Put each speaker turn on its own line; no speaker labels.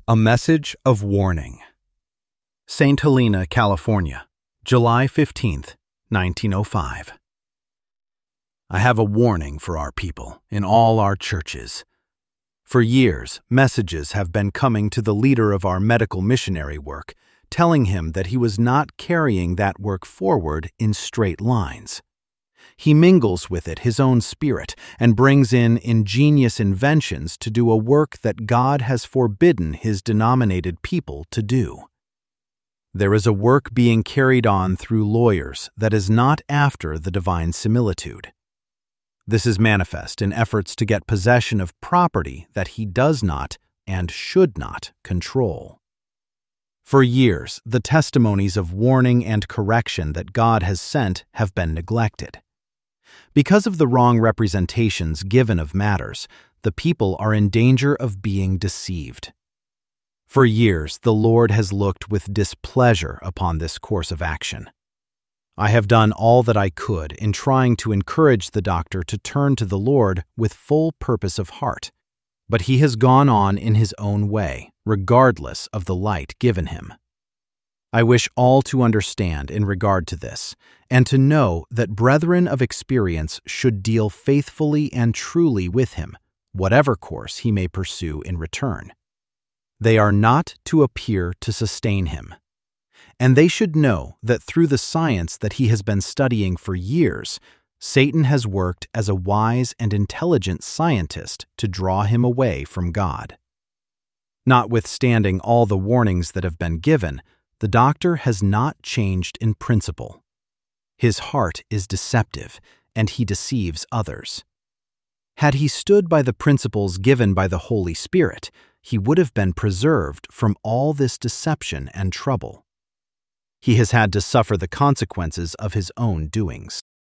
A message of warning. St. Helena, California, July 15th, 1905. I have a warning for our people in all our churches. For years, messages have been coming to the leader of our medical missionary work, telling him that he was not carrying that work forward in straight lines. He mingles with it his own spirit and brings in ingenious inventions to do a work that God has forbidden his denominated people to do. There is a work being carried on through lawyers that is not after the divine similitude. This is manifest in efforts to get possession of property that he does not and should not control. For years, the testimonies of warning and correction that God has sent have been neglected. Because of the wrong representations given of matters, the people are in danger of being deceived. For years, the Lord has looked with displeasure upon this course of action. I have done all that I could in trying to encourage the doctor to turn to the Lord with full purpose of heart, but he has gone on in his own way, regardless of the light given him. I wish all to understand in regard to this, and to know that brethren of experience should deal faithfully and truly with him, whatever course he may pursue in return. They are not to appear to sustain him, and they should know that through the science that he has been studying for years, Satan has worked as a wise and intelligent scientist to draw him away from God. Notwithstanding all the warnings that have been given, the doctor has not changed in principle. His heart is deceptive, and he deceives others. Had he stood by the principles given by the Holy Spirit, he would have been preserved from all this deception and trouble. He has had to suffer the consequences of his own doings.